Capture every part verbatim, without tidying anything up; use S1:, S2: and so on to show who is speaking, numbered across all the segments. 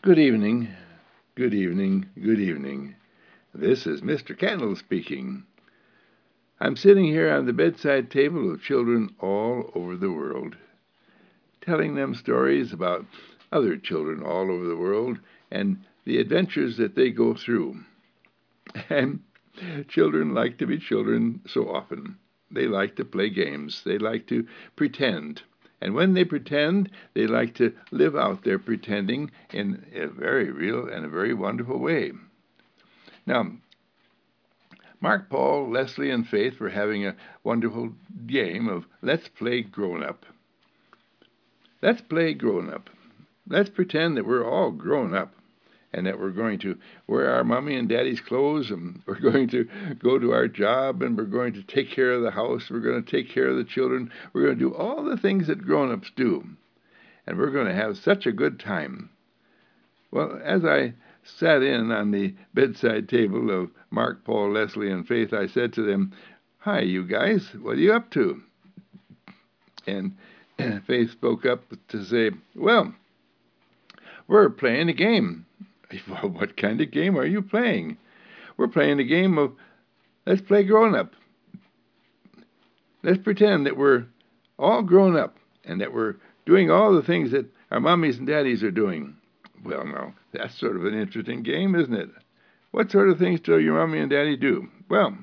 S1: Good evening, good evening, good evening. This is Mister Candle speaking. I'm sitting here on the bedside table of children all over the world, telling them stories about other children all over the world and the adventures that they go through. And children like to be children so often. They like to play games. They like to pretend. And when they pretend, they like to live out their pretending in a very real and a very wonderful way. Now, Mark, Paul, Leslie, and Faith were having a wonderful game of Let's Play Grown Up. Let's play grown up. Let's pretend that we're all grown up and that we're going to wear our mommy and daddy's clothes, and we're going to go to our job, and we're going to take care of the house, we're going to take care of the children, we're going to do all the things that grown-ups do, and we're going to have such a good time. Well, as I sat in on the bedside table of Mark, Paul, Leslie, and Faith, I said to them, "Hi, you guys, what are you up to?" And Faith spoke up to say, "Well, we're playing a game." "Well, what kind of game are you playing?" "We're playing a game of Let's Play Grown Up. Let's pretend that we're all grown up and that we're doing all the things that our mommies and daddies are doing." Well, now, that's sort of an interesting game, isn't it? What sort of things do your mommy and daddy do? Well,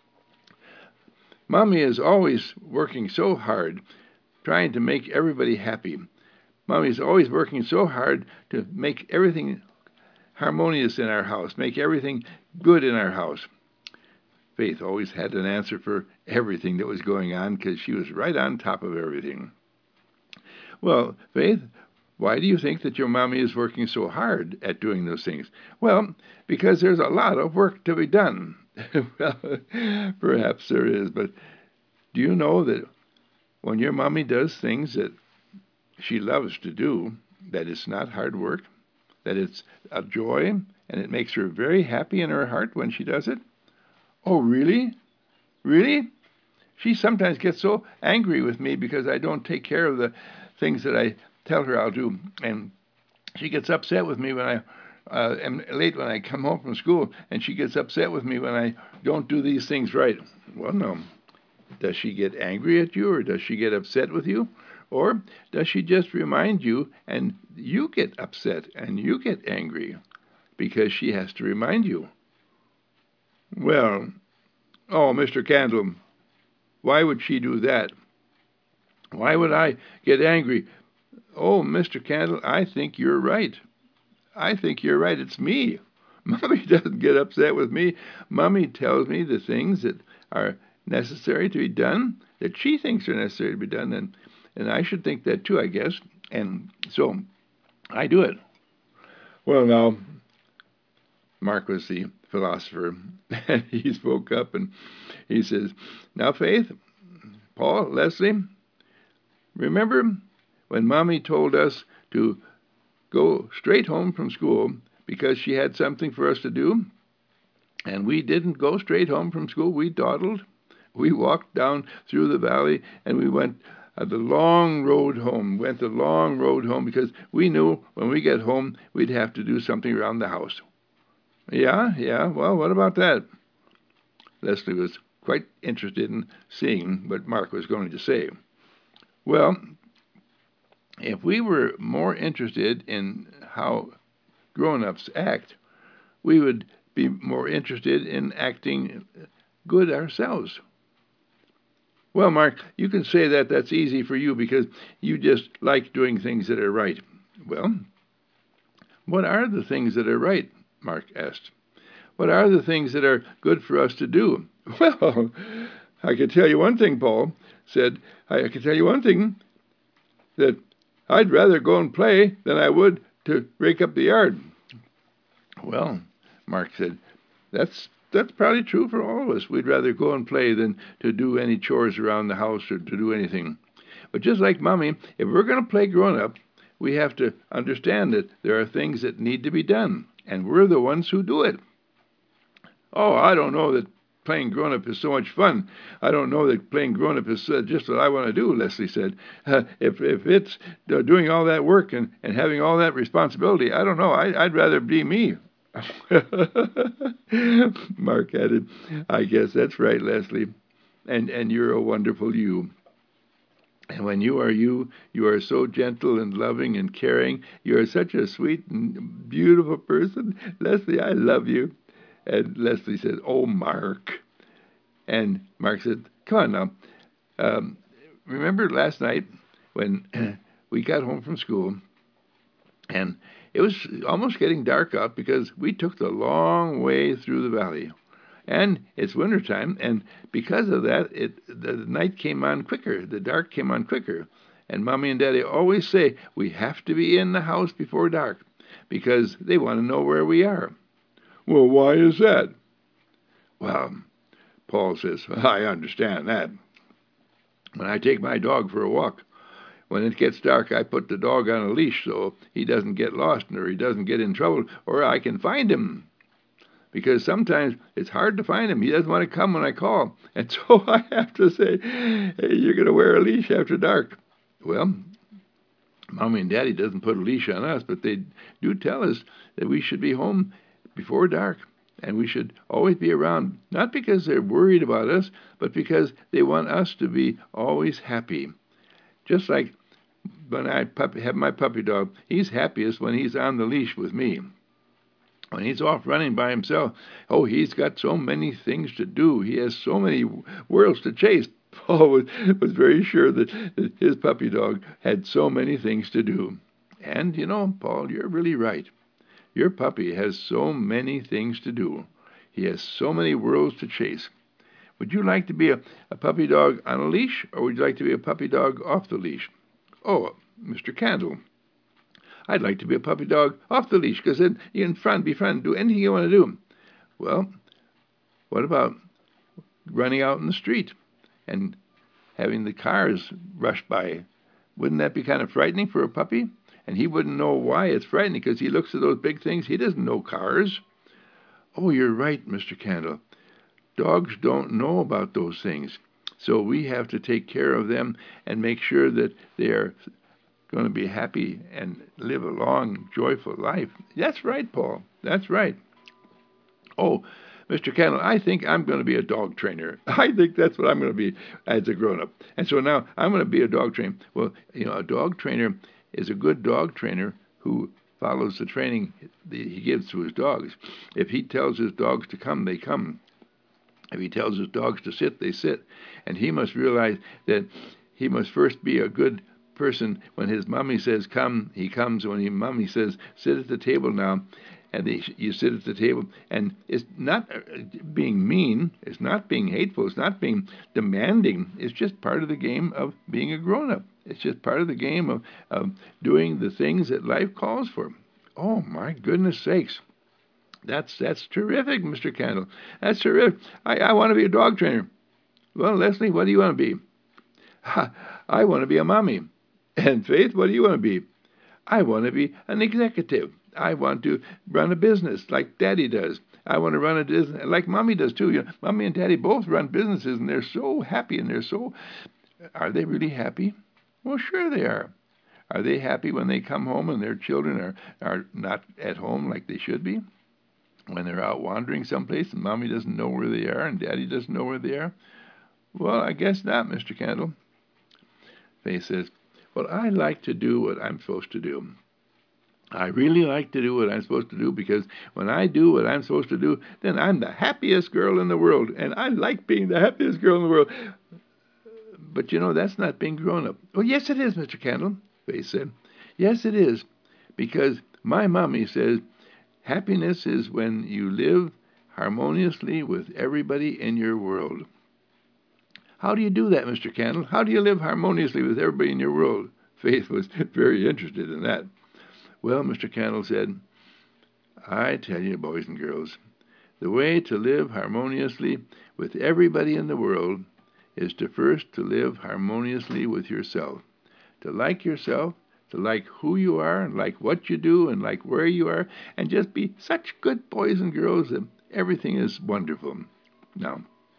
S1: mommy is always working so hard trying to make everybody happy. Mommy's always working so hard to make everything harmonious in our house, make everything good in our house. Faith always had an answer for everything that was going on because she was right on top of everything. "Well, Faith, why do you think that your mommy is working so hard at doing those things?" "Well, because there's a lot of work to be done." Well, perhaps there is, but do you know that when your mommy does things that she loves to do, that it's not hard work, that it's a joy, and it makes her very happy in her heart when she does it? "Oh, really? Really?" She sometimes gets so angry with me because I don't take care of the things that I tell her I'll do, and she gets upset with me when I uh, am late when I come home from school, and she gets upset with me when I don't do these things right. Well, no. Does she get angry at you, or does she get upset with you? Or does she just remind you, and you get upset, and you get angry, because she has to remind you? Well, oh, Mister Candle, why would she do that? Why would I get angry? Oh, Mister Candle, I think you're right. I think you're right. It's me. Mommy doesn't get upset with me. Mommy tells me the things that are necessary to be done, that she thinks are necessary to be done, and And I should think that too, I guess. And so I do it. Well, now, Mark was the philosopher, and he spoke up and he says, "Now, Faith, Paul, Leslie, remember when Mommy told us to go straight home from school because she had something for us to do? And we didn't go straight home from school. We dawdled. We walked down through the valley, and we went uh, the long road home, went the long road home because we knew when we get home we'd have to do something around the house." "Yeah, yeah, well, what about that?" Leslie was quite interested in seeing what Mark was going to say. "Well, if we were more interested in how grown-ups act, we would be more interested in acting good ourselves." "Well, Mark, you can say that that's easy for you because you just like doing things that are right." "Well, what are the things that are right?" Mark asked. "What are the things that are good for us to do?" "Well, I can tell you one thing," Paul said. I can tell you one thing, that I'd rather go and play than I would to rake up the yard." "Well," Mark said, that's That's probably true for all of us. We'd rather go and play than to do any chores around the house or to do anything. But just like Mommy, if we're going to play grown-up, we have to understand that there are things that need to be done, and we're the ones who do it. "Oh, I don't know that playing grown-up is so much fun. I don't know that playing grown-up is uh, just what I want to do," Leslie said. Uh, if if it's uh, doing all that work and, and having all that responsibility, I don't know. I, I'd rather be me. Mark added, "I guess that's right, Leslie. And, and you're a wonderful you. And when you are you, you are so gentle and loving and caring. You are such a sweet and beautiful person. Leslie, I love you." And Leslie said, "Oh, Mark." And Mark said, "Come on now. Um, remember last night when we got home from school, and it was almost getting dark out because we took the long way through the valley. And it's wintertime, and because of that, it the night came on quicker. The dark came on quicker. And Mommy and Daddy always say, we have to be in the house before dark because they want to know where we are." "Well, why is that?" "Well," Paul says, "I understand that. When I take my dog for a walk, when it gets dark, I put the dog on a leash so he doesn't get lost or he doesn't get in trouble, or I can find him. Because sometimes it's hard to find him. He doesn't want to come when I call. And so I have to say, hey, you're going to wear a leash after dark." Well, Mommy and Daddy doesn't put a leash on us, but they do tell us that we should be home before dark. And we should always be around, not because they're worried about us, but because they want us to be always happy. Just like when I puppy, have my puppy dog, he's happiest when he's on the leash with me. When he's off running by himself, oh, he's got so many things to do. He has so many worlds to chase. Paul was, was very sure that, that his puppy dog had so many things to do. And, you know, Paul, you're really right. Your puppy has so many things to do. He has so many worlds to chase. Would you like to be a, a puppy dog on a leash, or would you like to be a puppy dog off the leash? Oh, Mister Candle, I'd like to be a puppy dog off the leash, because then you can friend, be friend, do anything you want to do. Well, what about running out in the street and having the cars rush by? Wouldn't that be kind of frightening for a puppy? And he wouldn't know why it's frightening, because he looks at those big things. He doesn't know cars. Oh, you're right, Mister Candle. Dogs don't know about those things. So we have to take care of them and make sure that they are going to be happy and live a long, joyful life. That's right, Paul. That's right. Oh, Mister Candle, I think I'm going to be a dog trainer. I think that's what I'm going to be as a grown-up. And so now I'm going to be a dog trainer. Well, you know, a dog trainer is a good dog trainer who follows the training he gives to his dogs. If he tells his dogs to come, they come. If he tells his dogs to sit, they sit. And he must realize that he must first be a good person. When his mommy says come, he comes. When his mommy says sit at the table now, and they, you sit at the table, and it's not being mean, it's not being hateful, it's not being demanding. It's just part of the game of being a grown-up. It's just part of the game of, of doing the things that life calls for. Oh, my goodness sakes. That's that's terrific, Mister Candle. That's terrific. I, I want to be a dog trainer. Well, Leslie, what do you want to be? Ha, I want to be a mommy. And Faith, what do you want to be? I want to be an executive. I want to run a business like Daddy does. I want to run a business like Mommy does too. You know, Mommy and Daddy both run businesses, and they're so happy, and they're so... Are they really happy? Well, sure they are. Are they happy when they come home and their children are, are not at home like they should be? When they're out wandering someplace and Mommy doesn't know where they are and Daddy doesn't know where they are? Well, I guess not, Mister Candle. Faith says, well, I like to do what I'm supposed to do. I really like to do what I'm supposed to do, because when I do what I'm supposed to do, then I'm the happiest girl in the world, and I like being the happiest girl in the world. But, you know, that's not being grown up. Oh, yes, it is, Mister Candle, Faith said. Yes, it is, because my mommy says happiness is when you live harmoniously with everybody in your world. How do you do that, Mister Candle? How do you live harmoniously with everybody in your world? Faith was very interested in that. Well, Mister Candle said, I tell you, boys and girls, the way to live harmoniously with everybody in the world is to first to live harmoniously with yourself, to like yourself, to like who you are, and like what you do, and like where you are, and just be such good boys and girls that everything is wonderful. Now,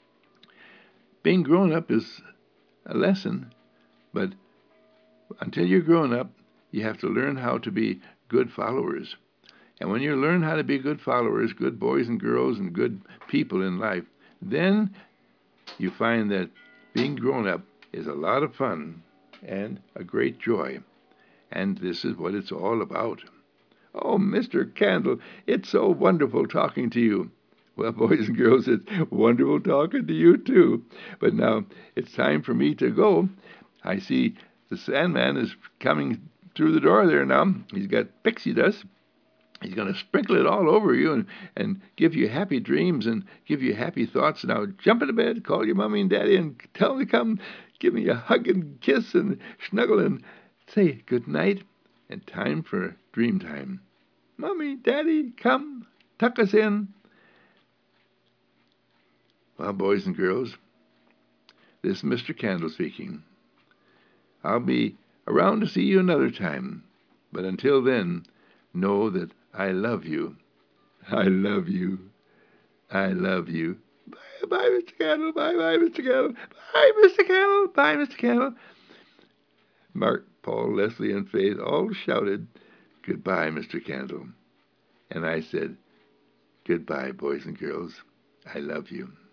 S1: being grown up is a lesson, but until you're grown up, you have to learn how to be good followers. And when you learn how to be good followers, good boys and girls and good people in life, then you find that being grown up is a lot of fun and a great joy. And this is what it's all about. Oh, Mister Candle, it's so wonderful talking to you. Well, boys and girls, it's wonderful talking to you too. But now it's time for me to go. I see the Sandman is coming through the door there now. He's got pixie dust. He's going to sprinkle it all over you and, and give you happy dreams and give you happy thoughts. Now jump into bed, call your mommy and daddy, and tell them to come give me a hug and kiss and snuggle and say good night and time for dream time. Mommy, daddy, come, tuck us in. Well, boys and girls, this is Mister Candle speaking. I'll be around to see you another time, but until then, know that I love you. I love you. I love you. Bye, bye, Mister Candle. Bye, bye, Mister Candle. Bye, Mister Candle. Bye, Mister Candle. Mark, Paul, Leslie, and Faith all shouted, "Goodbye, Mister Candle." And I said, "Goodbye, boys and girls. I love you."